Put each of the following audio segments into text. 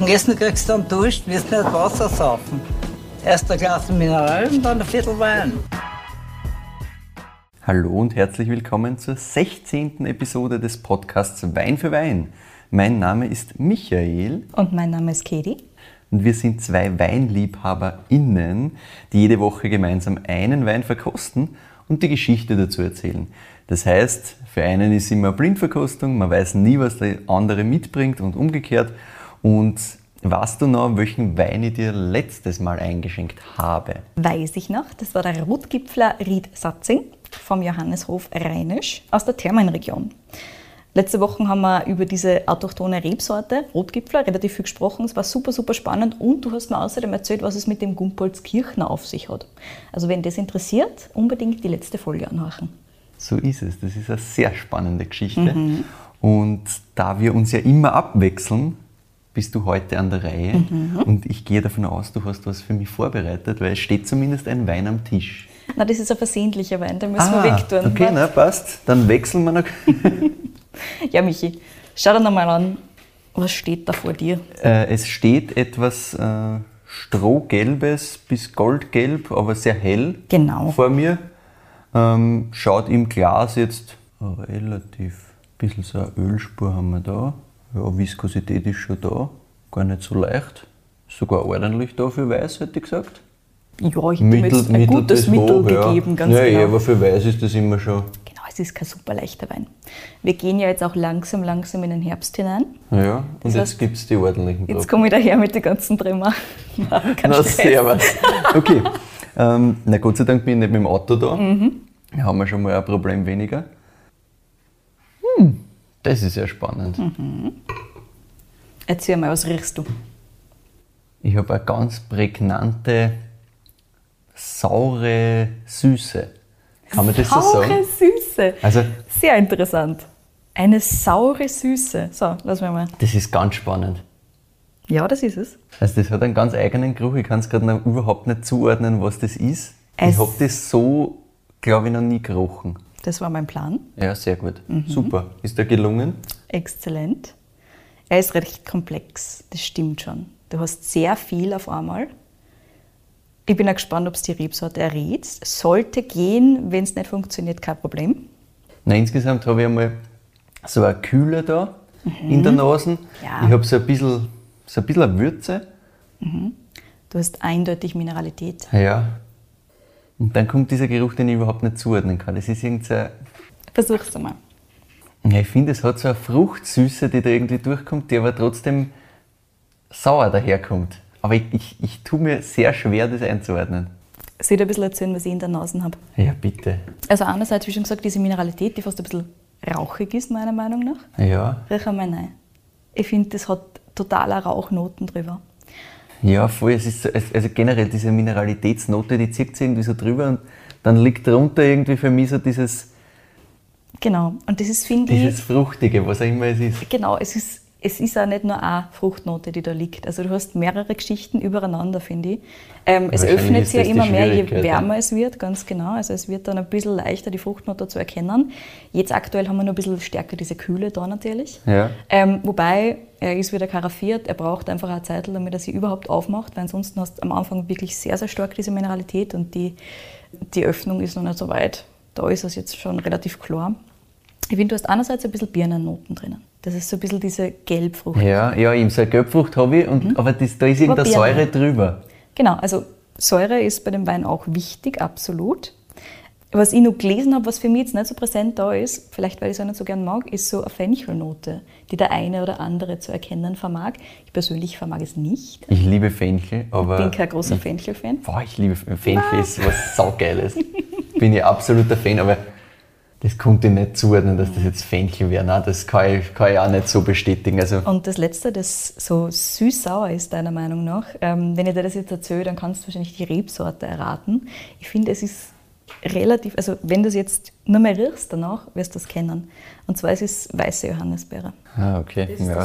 dem Essen kriegst du dann Durst, wirst nicht Wasser saufen. Erst ein Glas Mineral und dann ein Viertel Wein. Hallo und herzlich willkommen zur 16. Episode des Podcasts Wein für Wein. Mein Name ist Michael. Und mein Name ist Katie. Und wir sind zwei WeinliebhaberInnen, die jede Woche gemeinsam einen Wein verkosten und die Geschichte dazu erzählen. Das heißt, für einen ist immer eine Blindverkostung, man weiß nie, was der andere mitbringt und umgekehrt. Und weißt du noch, welchen Wein ich dir letztes Mal eingeschenkt habe? Weiß ich noch, das war der Rotgipfler Ried-Satzing vom Johanneshof Rheinisch aus der Thermenregion. Letzte Woche haben wir über diese autochthone Rebsorte, Rotgipfler, relativ viel gesprochen. Es war super, super spannend und du hast mir außerdem erzählt, was es mit dem Gumpolskirchner auf sich hat. Also wenn das interessiert, unbedingt die letzte Folge anhören. So ist es. Das ist eine sehr spannende Geschichte. Und da wir uns ja immer abwechseln, bist du heute an der Reihe. Und ich gehe davon aus, du hast was für mich vorbereitet, weil es steht zumindest ein Wein am Tisch. Na, das ist ein versehentlicher Wein, den müssen wir wegtun. Okay, na, passt. Dann wechseln wir noch. Ja, Michi, schau dir nochmal an, was steht da vor dir? Es steht etwas Strohgelbes bis Goldgelb, aber sehr hell vor mir. Schaut im Glas jetzt relativ, ein bisschen so eine Ölspur haben wir da. Ja, Viskosität ist schon da, gar nicht so leicht. Sogar ordentlich da für Weiß, hätte ich gesagt. Ja, ich hätte mir jetzt ein gutes Mittel gegeben, ganz genau. Ja, aber für Weiß ist das immer schon... Genau, es ist kein super leichter Wein. Wir gehen ja jetzt auch langsam in den Herbst hinein. Ja, und jetzt gibt es die ordentlichen Proben. Jetzt komme ich daher mit den ganzen Bremer. Na, servus. Okay, na Gott sei Dank bin ich nicht mit dem Auto da. Da haben wir schon mal ein Problem weniger. Das ist ja spannend. Erzähl mal, was riechst du? Ich habe eine ganz prägnante, saure Süße. Kann man das so sagen? Saure Süße? Also, sehr interessant. Eine saure Süße. So, lass mich mal. Das ist ganz spannend. Ja, das ist es. Also das hat einen ganz eigenen Geruch. Ich kann es gerade noch überhaupt nicht zuordnen, was das ist. Ich habe das so, glaube ich, noch nie gerochen. Das war mein Plan. Ja, sehr gut. Super. Ist der gelungen? Exzellent. Er ist recht komplex, das stimmt schon. Du hast sehr viel auf einmal. Ich bin auch gespannt, ob es die Rebsorte errätst. Sollte gehen, wenn es nicht funktioniert, kein Problem. Na, insgesamt habe ich einmal so eine Kühle da in der Nase. Ja. Ich habe so ein bisschen eine Würze. Du hast eindeutig Mineralität. Ja. Und dann kommt dieser Geruch, den ich überhaupt nicht zuordnen kann. Das ist irgendein... Versuch's einmal. Ja, ich finde, es hat so eine Fruchtsüße, die da irgendwie durchkommt, die aber trotzdem sauer daherkommt. Aber ich tue mir sehr schwer, das einzuordnen. Soll ich dir ein bisschen erzählen, was ich in der Nase habe? Ja, bitte. Also einerseits, wie schon gesagt, diese Mineralität, die fast ein bisschen rauchig ist, meiner Meinung nach. Ja. Riech einmal rein. Ich finde, das hat totaler Rauchnoten drüber. Ja, voll. Es ist so, also generell diese Mineralitätsnote, die zieht sich irgendwie so drüber und dann liegt drunter irgendwie für mich so dieses... Genau. Und das ist, finde ich... Dieses Fruchtige, was auch immer es ist. Genau, es ist auch nicht nur eine Fruchtnote, die da liegt. Also du hast mehrere Geschichten übereinander, finde ich. Es öffnet sich ja immer mehr, je wärmer es wird, ganz genau. Also es wird dann ein bisschen leichter, die Fruchtnote zu erkennen. Jetzt aktuell haben wir noch ein bisschen stärker diese Kühle da natürlich. Ja. Wobei, er ist wieder karaffiert, er braucht einfach eine Zeit, damit er sich überhaupt aufmacht, weil ansonsten hast du am Anfang wirklich sehr, sehr stark diese Mineralität und die Öffnung ist noch nicht so weit. Da ist es jetzt schon relativ klar. Ich finde, du hast einerseits ein bisschen Birnennoten drinnen. Das ist so ein bisschen diese Gelbfrucht. Ja, eben so eine Gelbfrucht habe ich, aber da ist irgendeine Säure drüber. Genau, also Säure ist bei dem Wein auch wichtig, absolut. Was ich noch gelesen habe, was für mich jetzt nicht so präsent da ist, vielleicht weil ich es auch nicht so gern mag, ist so eine Fenchelnote, die der eine oder andere zu erkennen vermag. Ich persönlich vermag es nicht. Ich liebe Fenchel, aber... Ich bin kein großer Fenchel-Fan. Boah, ich liebe Fenchel, ist was Saugeiles. Bin ich absoluter Fan, aber das konnte ich nicht zuordnen, dass das jetzt Fenchel wäre. Nein, das kann ich auch nicht so bestätigen. Also und das Letzte, das so süß-sauer ist, deiner Meinung nach, wenn ich dir das jetzt erzähle, dann kannst du wahrscheinlich die Rebsorte erraten. Ich finde, es ist relativ, also wenn du es jetzt nur mehr riechst danach, wirst du es kennen. Und zwar es ist weiße Johannisbeere. Ah, okay. Ja,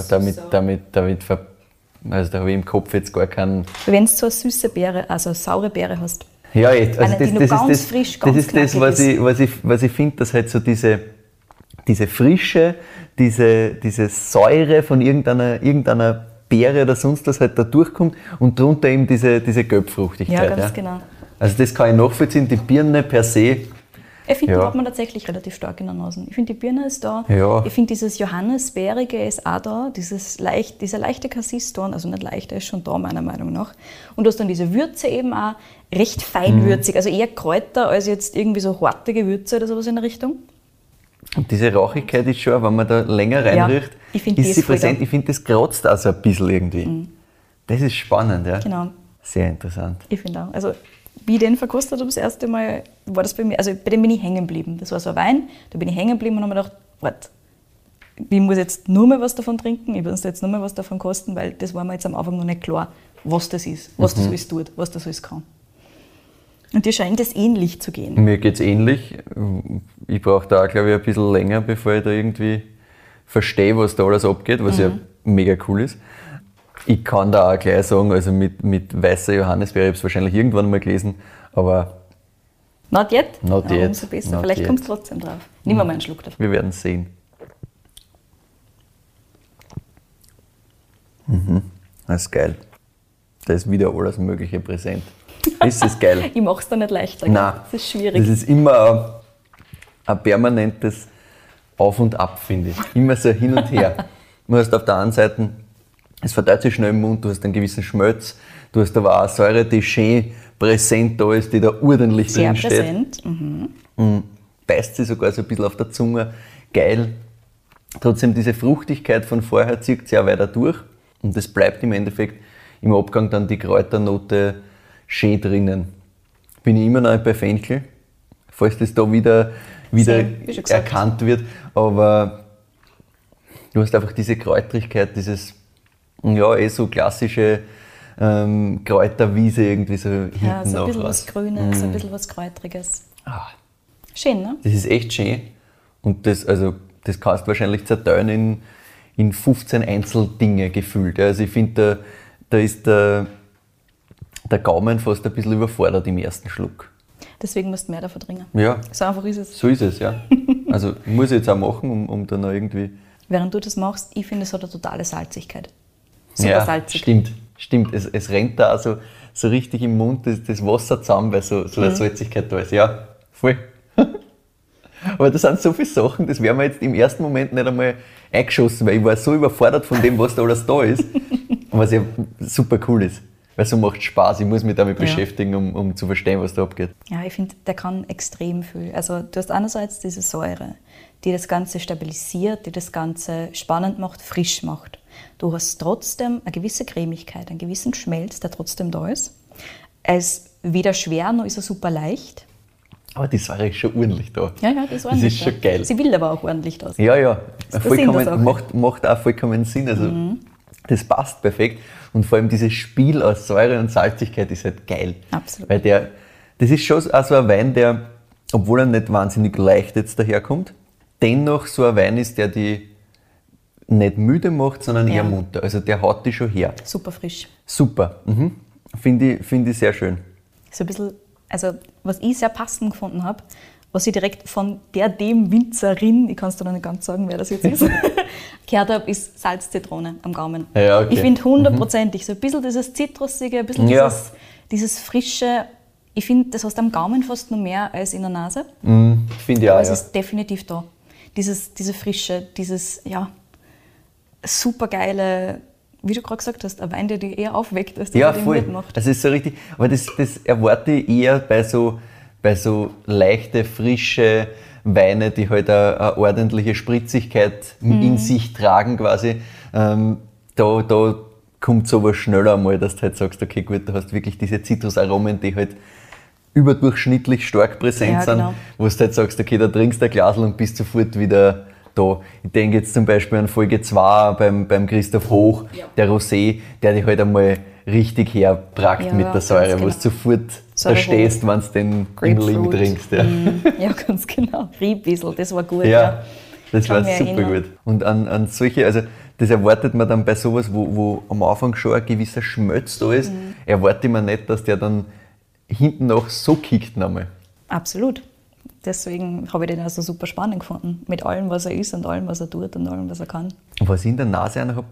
also da habe ich im Kopf jetzt gar keinen... Wenn du so eine süße Beere, also eine saure Beere hast, ja, jetzt. Also das ist das, was ich finde, dass halt so diese Frische, diese Säure von irgendeiner Beere oder sonst was halt da durchkommt und drunter eben diese Gelbfruchtigkeit. Ja, ganz genau. Also das kann ich nachvollziehen, die Birne per se. Ich finde, da hat man tatsächlich relativ stark in der Nase. Ich finde, die Birne ist da. Ja. Ich finde, dieses Johannisbeerige ist auch da. Dieser leichte Cassis-Ton, also nicht leicht, der ist schon da, meiner Meinung nach. Und du hast dann diese Würze eben auch recht feinwürzig. Also eher Kräuter als jetzt irgendwie so harte Gewürze oder sowas in der Richtung. Und diese Rauchigkeit ist schon, wenn man da länger reinriecht, ist sie präsent. Ich finde, das kratzt auch so ein bisschen irgendwie. Das ist spannend, ja. Genau. Sehr interessant. Ich finde auch. Also, wie ich den verkostet habe das erste Mal, war das bei mir, also bei dem bin ich hängen geblieben. Das war so ein Wein, da bin ich hängen geblieben und habe mir gedacht, warte, ich muss jetzt nur mehr was davon trinken, ich muss jetzt nur mehr was davon kosten, weil das war mir jetzt am Anfang noch nicht klar, was das ist, was das alles tut, was das alles kann. Und dir scheint es ähnlich zu gehen. Mir geht es ähnlich. Ich brauche da auch, glaube ich, ein bisschen länger, bevor ich da irgendwie verstehe, was da alles abgeht, was ja mega cool ist. Ich kann da auch gleich sagen, also mit weißer Johannisbeere, ich habe es wahrscheinlich irgendwann mal gelesen, aber not yet? Not yet. Umso besser. Vielleicht kommst du trotzdem drauf. Nimm mal einen Schluck davon. Wir werden sehen. Das ist geil. Da ist wieder alles Mögliche präsent. Das ist geil. Ich mache es da nicht leichter. Nein, das ist schwierig. Das ist immer ein permanentes Auf und Ab, finde ich. Immer so hin und her. Du hast auf der einen Seite, es verteilt sich schnell im Mund, du hast einen gewissen Schmelz, du hast aber auch eine Säure, die schön präsent da ist, die da ordentlich drin steht. Sehr präsent. Beißt sich sogar so ein bisschen auf der Zunge. Geil. Trotzdem diese Fruchtigkeit von vorher zieht sich auch weiter durch und das bleibt im Endeffekt im Abgang dann die Kräuternote schön drinnen. Bin ich immer noch bei Fenchel, falls das da wieder erkannt wird, aber du hast einfach diese Kräutrigkeit, dieses so klassische Kräuterwiese irgendwie so hinten ja, so ein bisschen raus. Was Grünes, ein bisschen was Kräutriges. Schön, ne? Das ist echt schön und das kannst du wahrscheinlich zerteilen in 15 Einzeldinge gefühlt. Also ich finde, da ist der Gaumen fast ein bisschen überfordert im ersten Schluck. Deswegen musst du mehr davon trinken. Ja. So einfach ist es. So ist es, ja. Also muss ich jetzt auch machen, um dann noch irgendwie... Während du das machst, ich finde, es hat eine totale Salzigkeit. Super salzig. Stimmt. Es rennt da auch so richtig im Mund das Wasser zusammen, weil so eine Salzigkeit da ist. Ja, voll. Aber das sind so viele Sachen, das wäre mir jetzt im ersten Moment nicht einmal eingeschossen, weil ich war so überfordert von dem, was da alles da ist. Was ja super cool ist. Weil so macht es Spaß, ich muss mich damit beschäftigen, um zu verstehen, was da abgeht. Ja, ich finde, der kann extrem viel. Also du hast einerseits diese Säure, die das Ganze stabilisiert, die das Ganze spannend macht, frisch macht. Du hast trotzdem eine gewisse Cremigkeit, einen gewissen Schmelz, der trotzdem da ist. Er ist weder schwer, noch ist er super leicht. Aber die Säure ist schon ordentlich da. Ja, die ist ordentlich. Das ist schon geil. Sie will aber auch ordentlich da sein. Ja. Macht auch vollkommen Sinn. Also das passt perfekt. Und vor allem dieses Spiel aus Säure und Salzigkeit ist halt geil. Absolut. Weil das ist schon auch so ein Wein, der, obwohl er nicht wahnsinnig leicht jetzt daherkommt, dennoch so ein Wein ist, der die nicht müde macht, sondern eher munter. Also der haut die schon her. Super frisch. Super. Finde ich sehr schön. So ein bisschen, also was ich sehr passend gefunden habe, was ich direkt von dem Winzerin, ich kann es dir noch nicht ganz sagen, wer das jetzt ist, gehört habe, ist Salz-Zitrone am Gaumen. Ja, okay. Ich finde 100%ig, so ein bisschen dieses Zitrusige, ein bisschen dieses Frische. Ich finde, das hast du am Gaumen fast noch mehr als in der Nase. Finde ich auch, aber es ist definitiv da. Diese Frische, dieses, super geile, wie du gerade gesagt hast, ein Wein, der dich eher aufweckt, als der dich mitmacht. Das ist so richtig, aber das erwarte ich eher bei so leichte, frische Weine, die halt eine ordentliche Spritzigkeit in sich tragen quasi. Da kommt sowas schneller einmal, dass du halt sagst, okay gut, du hast wirklich diese Zitrusaromen, die halt überdurchschnittlich stark präsent sind, wo du halt sagst, okay, da trinkst du ein Glas und bist sofort wieder da. Ich denke jetzt zum Beispiel an Folge 2 beim Christoph Hoch, der Rosé, der dich halt einmal richtig herpragt mit der Säure, wo du sofort da stehst, wenn du den Ling trinkst. Ja, ganz genau. Riebwiesel, das war gut. Ja, das war super gut. Und an solche, also das erwartet man dann bei sowas, wo am Anfang schon ein gewisser Schmelz da ist, erwartet man nicht, dass der dann hinten noch so kickt nochmal. Absolut. Deswegen habe ich den also super spannend gefunden. Mit allem, was er ist und allem, was er tut und allem, was er kann. Und was ich in der Nase auch noch habe,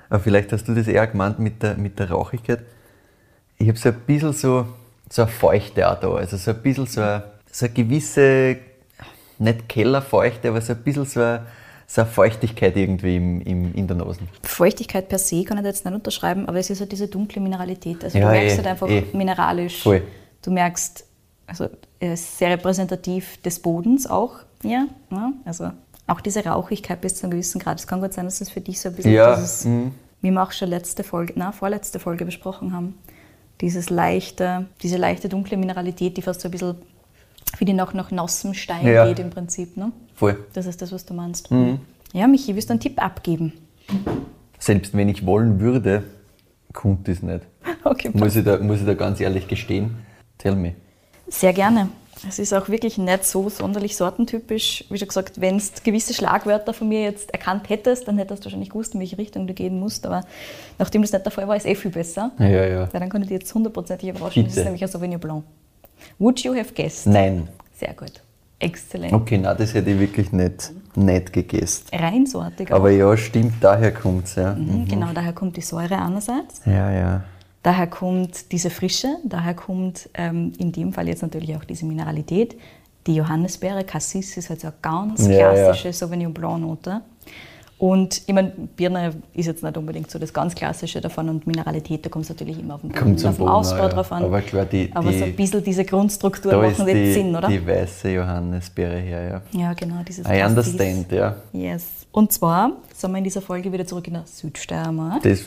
Aber vielleicht hast du das eher gemeint mit der Rauchigkeit. Ich habe so ein bisschen so eine Feuchte auch da. Also so ein bisschen so eine gewisse, nicht Kellerfeuchte, aber so ein bisschen so eine Feuchtigkeit irgendwie in der Nase. Feuchtigkeit per se kann ich jetzt nicht unterschreiben, aber es ist halt diese dunkle Mineralität. Also du merkst halt einfach mineralisch. Voll. Du merkst, also er ist sehr repräsentativ des Bodens auch. Ja, also auch diese Rauchigkeit bis zu einem gewissen Grad. Es kann gut sein, dass das für dich so ein bisschen wie wir auch schon vorletzte Folge besprochen haben, diese leichte dunkle Mineralität, die fast so ein bisschen wie die nach nassem Stein geht im Prinzip. Ne? Voll. Das ist das, was du meinst. Mhm. Ja, Michi, willst du einen Tipp abgeben? Selbst wenn ich wollen würde, kommt das nicht. Okay, muss ich da ganz ehrlich gestehen. Tell me. Sehr gerne. Es ist auch wirklich nicht so sonderlich sortentypisch. Wie schon gesagt, wenn du gewisse Schlagwörter von mir jetzt erkannt hättest, dann hättest du wahrscheinlich gewusst, in welche Richtung du gehen musst. Aber nachdem das nicht der Fall war, ist es viel besser. Ja. Weil dann kann ich dir jetzt 100%ig überraschen. Das ist nämlich ein Sauvignon Blanc. Would you have guessed? Nein. Sehr gut. Exzellent. Okay, nein, das hätte ich wirklich nicht gegessen. Reinsortig. Aber ja, stimmt, daher kommt es. Ja. Genau, daher kommt die Säure einerseits. Ja. Daher kommt diese Frische, daher kommt in dem Fall jetzt natürlich auch diese Mineralität. Die Johannisbeere, Cassis, ist halt so eine ganz klassische Sauvignon Blanc-Note. Und ich meine, Birne ist jetzt nicht unbedingt so das ganz Klassische davon und Mineralität, da kommt es natürlich immer auf den Ausbau drauf an. Aber klar, aber so ein bisschen diese Grundstruktur machen jetzt Sinn, oder? Die weiße Johannisbeere her, ja. Ja, genau, dieses I understand, ja. Yes. Und zwar sind wir in dieser Folge wieder zurück in der Südsteiermark. Wenn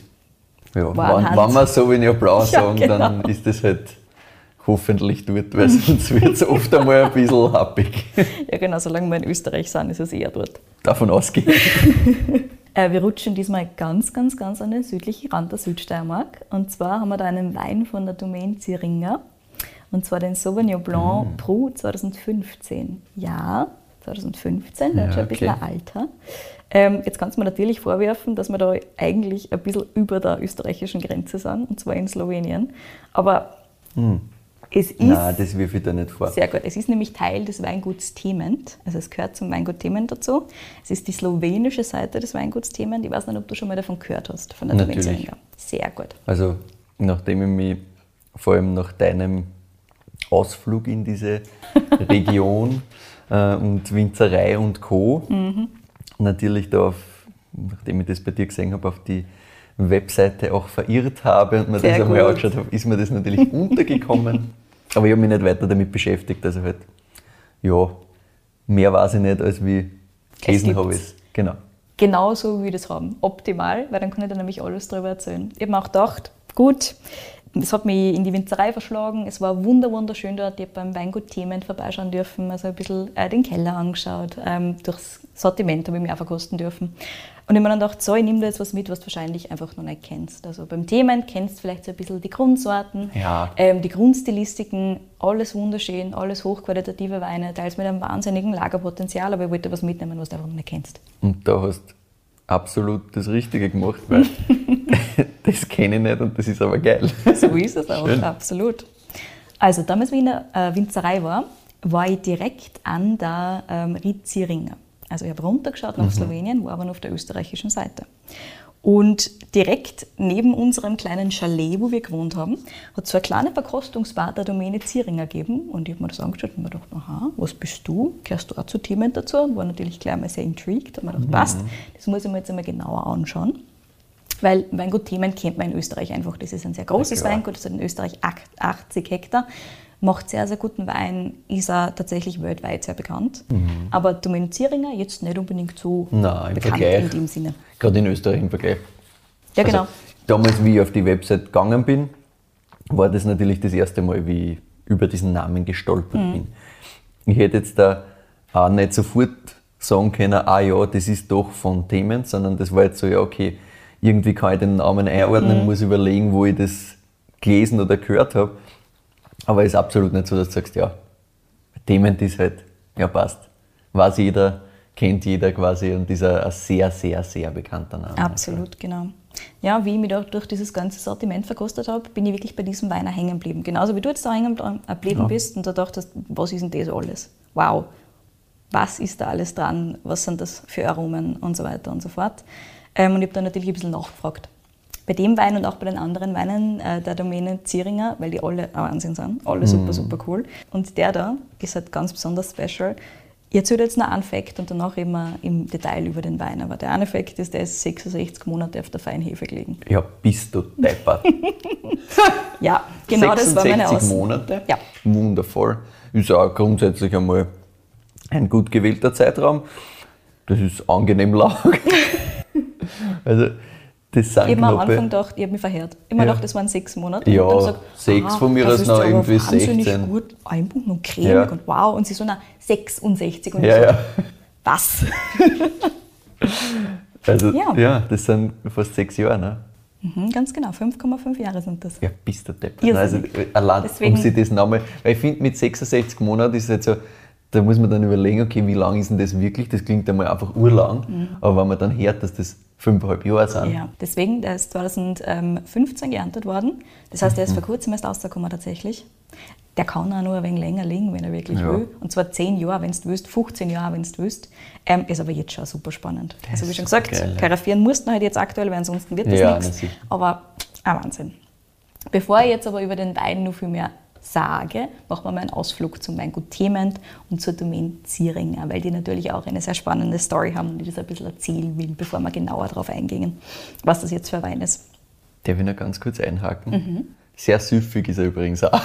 wir Sauvignon Blanc sagen, genau. Dann ist das halt hoffentlich dort, weil sonst wird es oft einmal ein bisschen happig. Ja genau, solange wir in Österreich sind, ist es eher dort. Davon ausgehen. Wir rutschen diesmal ganz an den südlichen Rand der Südsteiermark. Und zwar haben wir da einen Wein von der Domaine Zieringer. Und zwar den Sauvignon Blanc Prou 2015. Ja, 2015, der ist schon ein bisschen alter. Jetzt kannst du mir natürlich vorwerfen, dass wir da eigentlich ein bisschen über der österreichischen Grenze sind, und zwar in Slowenien. Aber es ist... Nein, das wirf ich da nicht vor. Sehr gut. Es ist nämlich Teil des Weinguts Thement. Also es gehört zum Weingut Thement dazu. Es ist die slowenische Seite des Weinguts Thement. Ich weiß nicht, ob du schon mal davon gehört hast, von der Domaine Zieringer. Sehr gut. Also nachdem ich mich vor allem nach deinem Ausflug in diese Region und Winzerei und Co. Natürlich da, nachdem ich das bei dir gesehen habe, auf die Webseite auch verirrt habe und mir das einmal angeschaut habe, ist mir das natürlich untergekommen. Aber ich habe mich nicht weiter damit beschäftigt. Also halt, ja, mehr weiß ich nicht, als wie gelesen habe ich es. Genau. Genauso wie wir das haben. Optimal, weil dann kann ich dir nämlich alles darüber erzählen. Ich habe mir auch gedacht, gut, es hat mich in die Winzerei verschlagen. Es war wunderschön dort. Ich habe beim Weingut Thement vorbeischauen dürfen, also ein bisschen den Keller angeschaut. Durchs Sortiment habe ich mich auch verkosten dürfen. Und ich habe mir dann gedacht, so, ich nehme da jetzt was mit, was du wahrscheinlich einfach noch nicht kennst. Also beim Thement kennst du vielleicht so ein bisschen die Grundsorten, die Grundstilistiken, alles wunderschön, alles hochqualitative Weine, teils mit einem wahnsinnigen Lagerpotenzial, aber ich wollte was mitnehmen, was du einfach noch nicht kennst. Und da hast du absolut das Richtige gemacht, weil das kenne ich nicht und das ist aber geil. So ist es auch, schön. Absolut. Also damals, wie ich in der Winzerei war ich direkt an der Ried Zieringer. Also ich habe runtergeschaut nach Slowenien, war aber noch auf der österreichischen Seite. Und direkt neben unserem kleinen Chalet, wo wir gewohnt haben, hat es so eine kleine Verkostungsbar der Domaine Zieringer gegeben. Und ich habe mir das angeschaut und mir gedacht, aha, was bist du? Gehörst du auch zu Thement dazu? Und war natürlich gleich mal sehr intrigued. Und mir gedacht, passt, das muss ich mir jetzt einmal genauer anschauen. Weil Weingut Thement kennt man in Österreich einfach. Das ist ein sehr großes Weingut, das hat in Österreich 80 Hektar. Macht sehr guten Wein, ist auch tatsächlich weltweit sehr bekannt. Aber Domaine Zieringer jetzt nicht unbedingt so bekannt Vergleich, in dem Sinne. Gerade in Österreich im Vergleich. Ja, genau. Also, damals, wie ich auf die Website gegangen bin, war das natürlich das erste Mal, wie ich über diesen Namen gestolpert bin. Ich hätte jetzt da auch nicht sofort sagen können, ja, das ist doch von Thement, sondern das war jetzt so, ja, okay, irgendwie kann ich den Namen einordnen, muss überlegen, wo ich das gelesen oder gehört habe. Aber es ist absolut nicht so, dass du sagst, ja, Thement ist halt, ja passt. Weiß jeder, kennt jeder quasi und ist ein sehr, sehr, sehr bekannter Name. Absolut, genau. Ja, wie ich mich durch dieses ganze Sortiment verkostet habe, bin ich wirklich bei diesem Wein hängen geblieben. Genauso wie du jetzt da hängen geblieben bist und da dachtest, was ist denn das alles? Wow, was ist da alles dran? Was sind das für Aromen und so weiter und so fort. Und ich habe dann natürlich ein bisschen nachgefragt. Bei dem Wein und auch bei den anderen Weinen der Domäne Zieringer, weil die alle ein Wahnsinn sind, alle super, super cool. Und der da ist halt ganz besonders special. Ich erzähle jetzt noch einen Fact und danach reden wir im Detail über den Wein. Aber der eine Fact ist, der ist 66 Monate auf der Feinhefe gelegen. Ja, bist du deppert. Ja, genau, das war meine Aussage. 66 Monate? Ja. Wundervoll. Ist auch grundsätzlich einmal ein gut gewählter Zeitraum. Das ist angenehm lang. Also, das sind ich habe am Anfang gedacht, ich habe mich verhört. Ich habe gedacht, das waren 6 Monate. Ja, und dann gesagt, 6 von mir aus noch irgendwie 16. Gut einbuchen und cremig und wow. Und sie so, 66. Und was? Also, das sind fast 6 Jahre, ne? Ganz genau, 5,5 Jahre sind das. Ja, bist du deppert. Also, allein, um sich das nochmal, weil ich finde, mit 66 Monaten ist es jetzt so, da muss man dann überlegen, okay, wie lang ist denn das wirklich? Das klingt einmal einfach urlang, aber wenn man dann hört, dass das 5,5 Jahre sind. Ja, deswegen, der ist 2015 geerntet worden. Das heißt, der ist vor kurzem erst rausgekommen tatsächlich. Der kann auch nur ein wenig länger liegen, wenn er wirklich will. Und zwar 10 Jahre, wenn du willst, 15 Jahre, wenn du willst. Ist aber jetzt schon super spannend. Also wie schon gesagt, karaffieren musst du halt jetzt aktuell, weil ansonsten wird das nichts. Aber ein Wahnsinn. Bevor ich jetzt aber über den Wein noch viel mehr sage, machen wir mal einen Ausflug zum Weingut Thement und zur Domäne Zieringer, weil die natürlich auch eine sehr spannende Story haben und ich das ein bisschen erzählen will, bevor wir genauer darauf eingehen, was das jetzt für ein Wein ist. Darf ich noch ganz kurz einhaken? Sehr süffig ist er übrigens auch.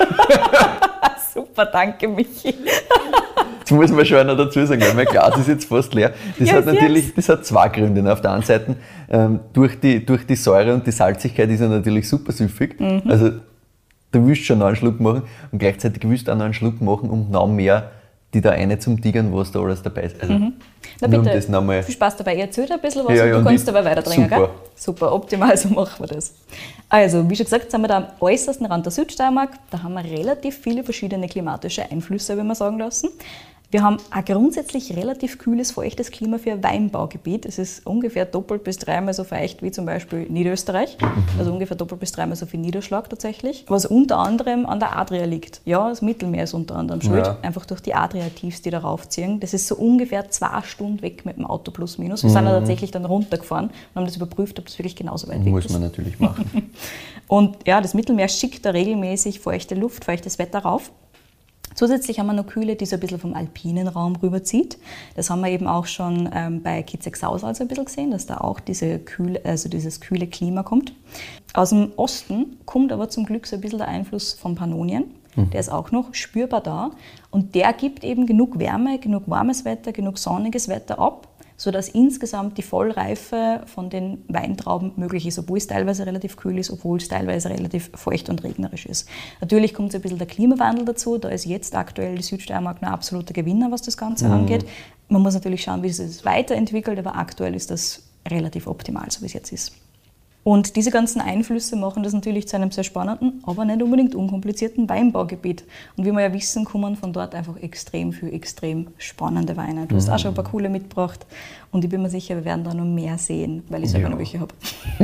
Super, danke Michi. Jetzt muss man schon noch dazu sagen, weil mein Glas ist jetzt fast leer. Das hat 2 Gründe. Auf der einen Seite, durch die Säure und die Salzigkeit ist er natürlich super süffig. Also, du willst schon noch einen Schluck machen und gleichzeitig willst du auch noch einen Schluck machen, um noch mehr die da eine zum Tigern, was da alles dabei ist. Also, na bitte, das nochmal. Viel Spaß dabei. Ich erzähle ein bisschen was und du kannst dabei weiter trinken, gell? Super, optimal, so machen wir das. Also, wie schon gesagt, sind wir da am äußersten Rand der Südsteiermark. Da haben wir relativ viele verschiedene klimatische Einflüsse, wenn wir sagen lassen. Wir haben ein grundsätzlich relativ kühles, feuchtes Klima für ein Weinbaugebiet. Es ist ungefähr doppelt bis 3-mal so feucht wie zum Beispiel Niederösterreich. Also ungefähr doppelt bis 3-mal so viel Niederschlag tatsächlich. Was unter anderem an der Adria liegt. Ja, das Mittelmeer ist unter anderem schuld. Einfach durch die Adria-Tiefs, die da raufziehen. Das ist so ungefähr 2 Stunden weg mit dem Auto plus minus. Wir sind da tatsächlich dann runtergefahren und haben das überprüft, ob das wirklich genauso weit weg ist. Muss man natürlich machen. Und ja, das Mittelmeer schickt da regelmäßig feuchte Luft, feuchtes Wetter rauf. Zusätzlich haben wir noch Kühle, die so ein bisschen vom alpinen Raum rüberzieht. Das haben wir eben auch schon bei Kitzek-Sausal so ein bisschen gesehen, dass da auch dieses kühle Klima kommt. Aus dem Osten kommt aber zum Glück so ein bisschen der Einfluss von Pannonien. Der ist auch noch spürbar da. Und der gibt eben genug Wärme, genug warmes Wetter, genug sonniges Wetter ab, sodass insgesamt die Vollreife von den Weintrauben möglich ist, obwohl es teilweise relativ kühl ist, obwohl es teilweise relativ feucht und regnerisch ist. Natürlich kommt so ein bisschen der Klimawandel dazu, da ist jetzt aktuell die Südsteiermark ein absoluter Gewinner, was das Ganze angeht. Man muss natürlich schauen, wie sich das weiterentwickelt, aber aktuell ist das relativ optimal, so wie es jetzt ist. Und diese ganzen Einflüsse machen das natürlich zu einem sehr spannenden, aber nicht unbedingt unkomplizierten Weinbaugebiet. Und wie wir ja wissen, kommen von dort einfach extrem spannende Weine. Du hast auch schon ein paar coole mitgebracht und ich bin mir sicher, wir werden da noch mehr sehen, weil ich selber noch welche habe.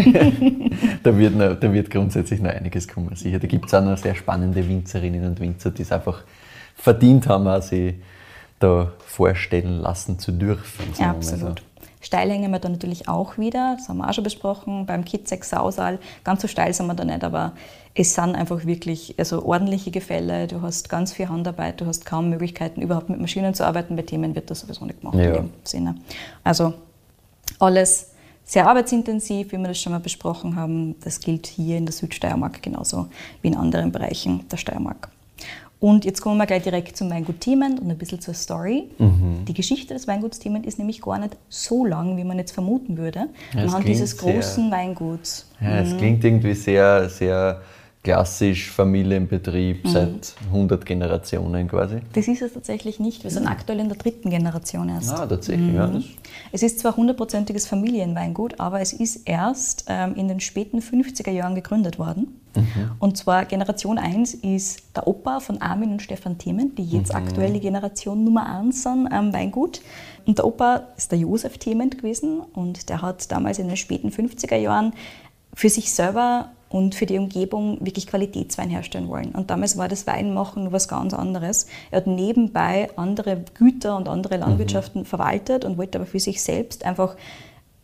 Da wird grundsätzlich noch einiges kommen, sicher. Da gibt es auch noch sehr spannende Winzerinnen und Winzer, die es einfach verdient haben, auch sich da vorstellen lassen zu dürfen. Ja, absolut. Steil hängen wir da natürlich auch wieder, das haben wir auch schon besprochen, beim Kitzek-Sausal. Ganz so steil sind wir da nicht, aber es sind einfach wirklich ordentliche Gefälle. Du hast ganz viel Handarbeit, du hast kaum Möglichkeiten, überhaupt mit Maschinen zu arbeiten. Bei Themen wird das sowieso nicht gemacht in dem Sinne. Also alles sehr arbeitsintensiv, wie wir das schon mal besprochen haben. Das gilt hier in der Südsteiermark genauso wie in anderen Bereichen der Steiermark. Und jetzt kommen wir gleich direkt zum Weingut Thement und ein bisschen zur Story. Die Geschichte des Weinguts Thement ist nämlich gar nicht so lang, wie man jetzt vermuten würde, anhand dieses großen Weinguts. Ja, es klingt irgendwie sehr, sehr klassisch Familienbetrieb seit 100 Generationen quasi. Das ist es tatsächlich nicht. Wir sind aktuell in der 3. Generation erst. Ah, tatsächlich, ja. Es ist zwar 100%iges Familienweingut, aber es ist erst in den späten 50er Jahren gegründet worden. Und zwar Generation 1 ist der Opa von Armin und Stefan Thement, die jetzt aktuell die Generation Nummer 1 sind am Weingut. Und der Opa ist der Josef Thement gewesen und der hat damals in den späten 50er Jahren für sich selber und für die Umgebung wirklich Qualitätswein herstellen wollen. Und damals war das Weinmachen nur was ganz anderes. Er hat nebenbei andere Güter und andere Landwirtschaften verwaltet und wollte aber für sich selbst einfach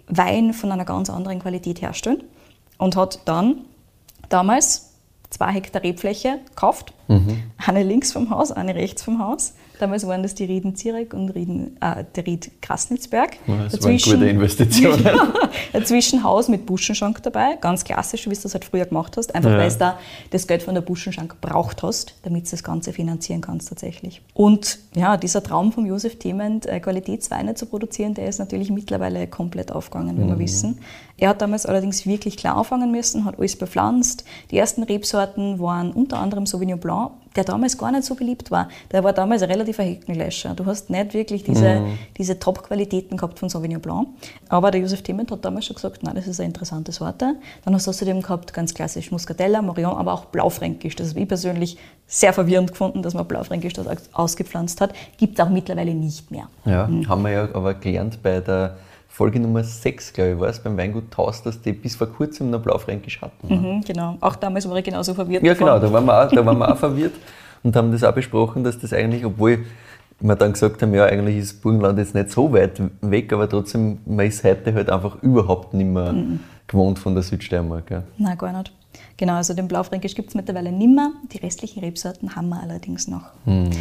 Wein von einer ganz anderen Qualität herstellen und hat dann damals 2 Hektar Rebfläche gekauft. Eine links vom Haus, eine rechts vom Haus. Damals waren das die Rieden Ziereck und der Ried Grasnitzberg. Das waren gute Investitionen. Ein Zwischenhaus mit Buschenschank dabei, ganz klassisch, wie du das halt früher gemacht hast, einfach weil du da das Geld von der Buschenschank gebraucht hast, damit du das Ganze finanzieren kannst tatsächlich. Und ja, dieser Traum von Josef Thement, Qualitätsweine zu produzieren, der ist natürlich mittlerweile komplett aufgegangen, wie wir wissen. Er hat damals allerdings wirklich klar anfangen müssen, hat alles bepflanzt. Die ersten Rebsorten waren unter anderem Sauvignon Blanc, der damals gar nicht so beliebt war. Der war damals ein relativer Heckenlöscher. Du hast nicht wirklich diese Top-Qualitäten gehabt von Sauvignon Blanc. Aber der Josef Thement hat damals schon gesagt, nein, das ist eine interessante Sorte. Dann hast du außerdem gehabt, ganz klassisch Muscatella, Morillon, aber auch Blaufränkisch. Das habe ich persönlich sehr verwirrend gefunden, dass man Blaufränkisch das ausgepflanzt hat. Gibt es auch mittlerweile nicht mehr. Ja, haben wir ja aber gelernt bei der Folge Nummer 6, glaube ich, war es, beim Weingut Taus, dass die bis vor kurzem noch Blaufränkisch hatten. Genau, auch damals war ich genauso verwirrt. Ja, genau, da waren wir auch verwirrt und haben das auch besprochen, dass das eigentlich, obwohl wir dann gesagt haben, ja, eigentlich ist Burgenland jetzt nicht so weit weg, aber trotzdem, man ist heute halt einfach überhaupt nicht mehr gewohnt von der Südsteiermark. Ja. Nein, gar nicht. Genau, also den Blaufränkisch gibt es mittlerweile nicht mehr. Die restlichen Rebsorten haben wir allerdings noch.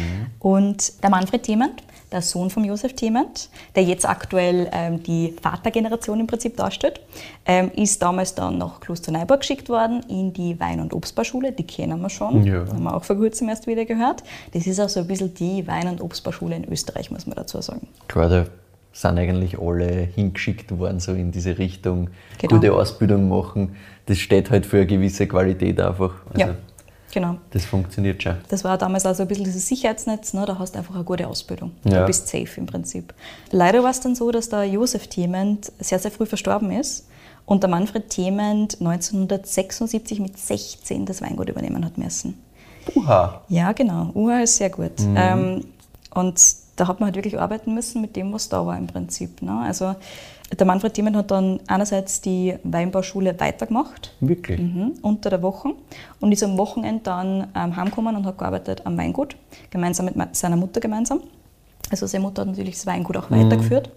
Und der Manfred Thement, der Sohn von Josef Thement, der jetzt aktuell die Vatergeneration im Prinzip darstellt, ist damals dann nach Klosterneuburg geschickt worden in die Wein- und Obstbauschule. Die kennen wir schon, haben wir auch vor kurzem erst wieder gehört. Das ist auch so ein bisschen die Wein- und Obstbauschule in Österreich, muss man dazu sagen. Klar, da sind eigentlich alle hingeschickt worden, so in diese Richtung, gute Ausbildung machen. Das steht halt für eine gewisse Qualität einfach. Also ja, genau. Das funktioniert schon. Das war damals also ein bisschen dieses Sicherheitsnetz, ne? Da hast du einfach eine gute Ausbildung. Ja. Du bist safe im Prinzip. Leider war es dann so, dass der Josef Thement sehr, sehr früh verstorben ist und der Manfred Thement 1976 mit 16 das Weingut übernehmen hat müssen. Uha! Ja, genau. Uha ist sehr gut. Und da hat man halt wirklich arbeiten müssen mit dem, was da war im Prinzip. Ne? Also der Manfred Thement hat dann einerseits die Weinbauschule weitergemacht. Wirklich? Unter der Woche. Und ist am Wochenende dann heimgekommen und hat gearbeitet am Weingut, gemeinsam mit seiner Mutter gemeinsam. Also seine Mutter hat natürlich das Weingut auch weitergeführt.